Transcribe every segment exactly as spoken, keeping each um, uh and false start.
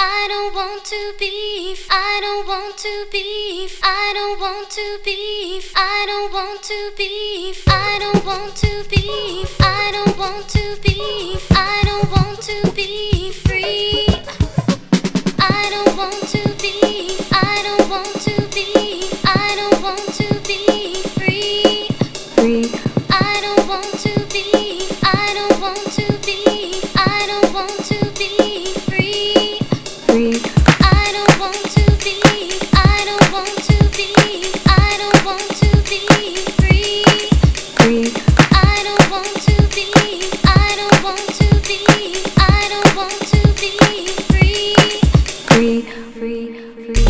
I don't want to be, I don't want to be, I don't want to be, I don't want to be, I don't want to be, I don't want to be, I don't want to be free. I don't want to be, I don't want to be, I don't want to be free. Free. I don't want to be, I don't want to be, I don't want to be free. Free. I don't want to be, I don't want to be, I don't want to be free. Free. I don't want to be, I don't want to be, I don't want to be free. Free. Free. Free.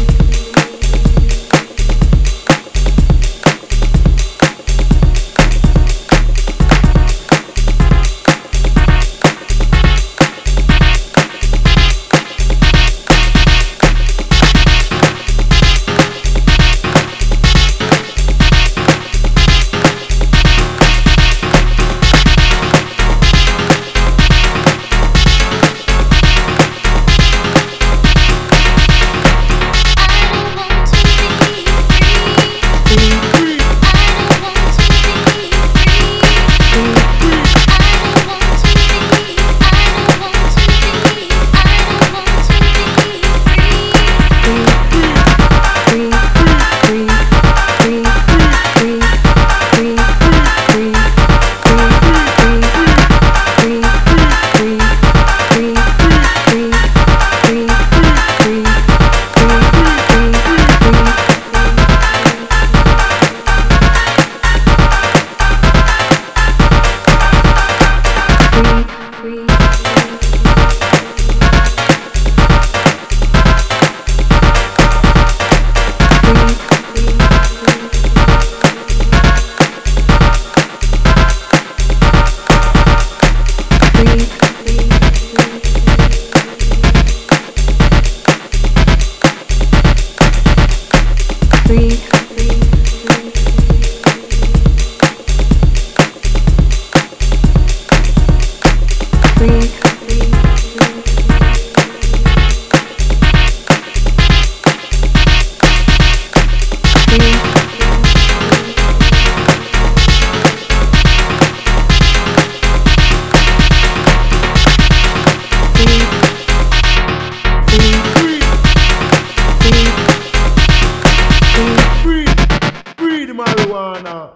Marijuana.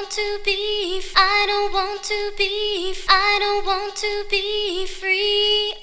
I don't want to be, I don't want to be free.